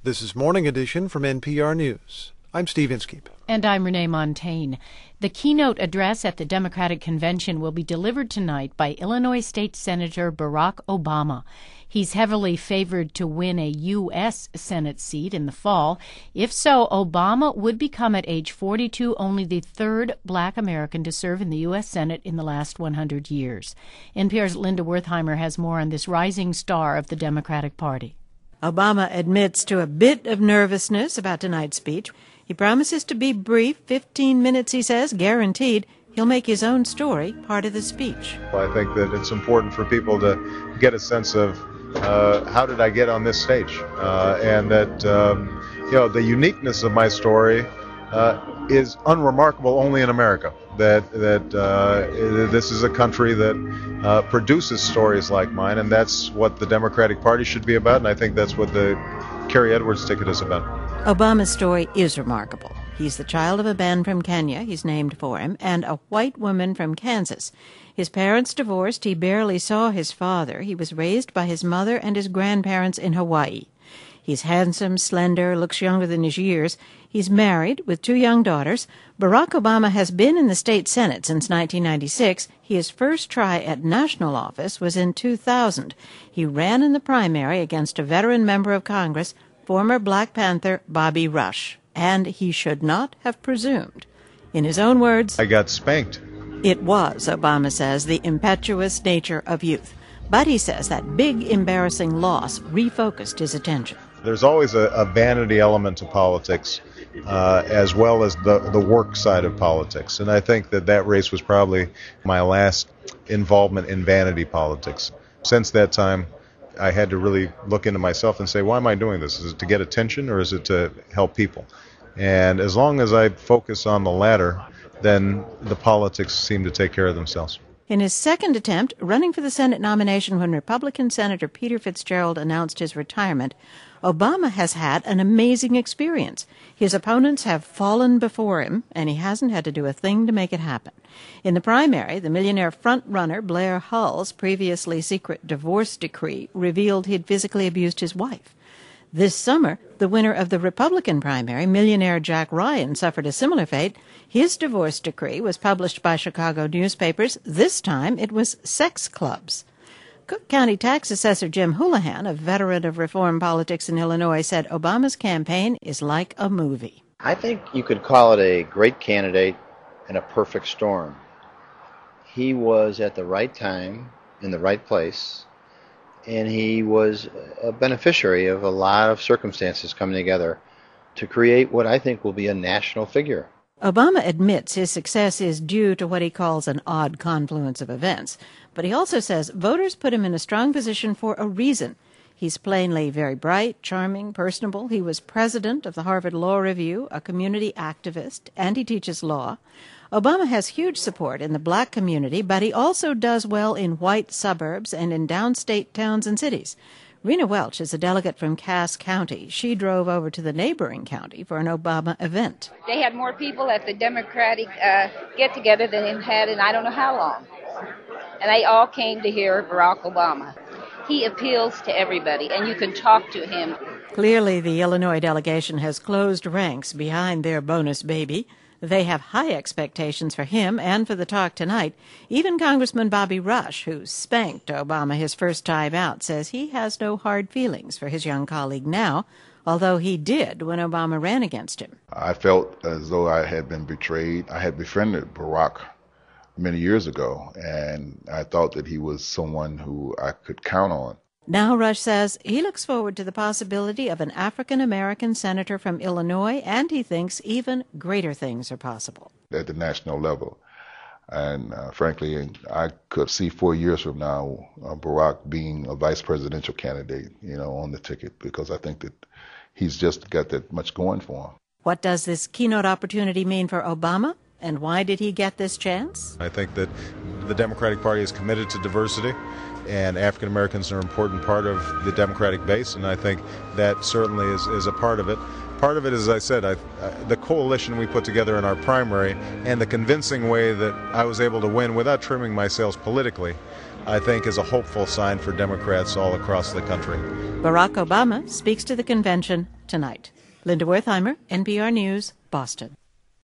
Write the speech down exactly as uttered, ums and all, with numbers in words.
This is Morning Edition from N P R News. I'm Steve Inskeep. And I'm Renee Montaigne. The keynote address at the Democratic Convention will be delivered tonight by Illinois State Senator Barack Obama. He's heavily favored to win a U S Senate seat in the fall. If so, Obama would become at age forty-two only the third black American to serve in the U S Senate in the last one hundred years. N P R's Linda Wertheimer has more on this rising star of the Democratic Party. Obama admits to a bit of nervousness about tonight's speech. He promises to be brief, fifteen minutes, he says, guaranteed. He'll make his own story part of the speech. I think that it's important for people to get a sense of uh, how did I get on this stage, uh, and that um, you know the uniqueness of my story uh, is unremarkable only in America. That that uh, this is a country that uh, produces stories like mine, and that's what the Democratic Party should be about, and I think that's what the Kerry Edwards ticket is about. Obama's story is remarkable. He's the child of a man from Kenya, he's named for him, and a white woman from Kansas. His parents divorced. He barely saw his father. He was raised by his mother and his grandparents in Hawaii. He's handsome, slender, looks younger than his years. He's married with two young daughters. Barack Obama has been in the state Senate since nineteen ninety-six. His first try at national office was in two thousand. He ran in the primary against a veteran member of Congress, former Black Panther Bobby Rush. And he should not have presumed. In his own words, I got spanked. It was, Obama says, the impetuous nature of youth. But he says that big, embarrassing loss refocused his attention. There's always a, a vanity element to politics, uh, as well as the, the work side of politics. And I think that that race was probably my last involvement in vanity politics. Since that time, I had to really look into myself and say, why am I doing this? Is it to get attention or is it to help people? And as long as I focus on the latter, then the politics seem to take care of themselves. In his second attempt, running for the Senate nomination when Republican Senator Peter Fitzgerald announced his retirement, Obama has had an amazing experience. His opponents have fallen before him, and he hasn't had to do a thing to make it happen. In the primary, the millionaire front-runner Blair Hull's previously secret divorce decree revealed he'd physically abused his wife. This summer, the winner of the Republican primary, millionaire Jack Ryan, suffered a similar fate. His divorce decree was published by Chicago newspapers. This time, it was sex clubs. Cook County tax assessor Jim Houlihan, a veteran of reform politics in Illinois, said Obama's campaign is like a movie. I think you could call it a great candidate and a perfect storm. He was at the right time, in the right place, and he was a beneficiary of a lot of circumstances coming together to create what I think will be a national figure. Obama admits his success is due to what he calls an odd confluence of events, but he also says voters put him in a strong position for a reason. He's plainly very bright, charming, personable. He was president of the Harvard Law Review, a community activist, and he teaches law. Obama has huge support in the black community, but he also does well in white suburbs and in downstate towns and cities. Rena Welch is a delegate from Cass County. She drove over to the neighboring county for an Obama event. They had more people at the Democratic uh, get-together than they've had in I don't know how long. And they all came to hear Barack Obama. He appeals to everybody, and you can talk to him. Clearly, the Illinois delegation has closed ranks behind their bonus baby. They have high expectations for him and for the talk tonight. Even Congressman Bobby Rush, who spanked Obama his first time out, says he has no hard feelings for his young colleague now, although he did when Obama ran against him. I felt as though I had been betrayed. I had befriended Barack many years ago, and I thought that he was someone who I could count on. Now Rush says he looks forward to the possibility of an African-American senator from Illinois, and he thinks even greater things are possible. At the national level. And uh, frankly, I could see four years from now uh, Barack being a vice presidential candidate, you know, on the ticket, because I think that he's just got that much going for him. What does this keynote opportunity mean for Obama? And why did he get this chance? I think that the Democratic Party is committed to diversity, and African Americans are an important part of the Democratic base, and I think that certainly is, is a part of it. Part of it, as I said, I, I, the coalition we put together in our primary and the convincing way that I was able to win without trimming my sails politically, I think is a hopeful sign for Democrats all across the country. Barack Obama speaks to the convention tonight. Linda Wertheimer, N P R News, Boston.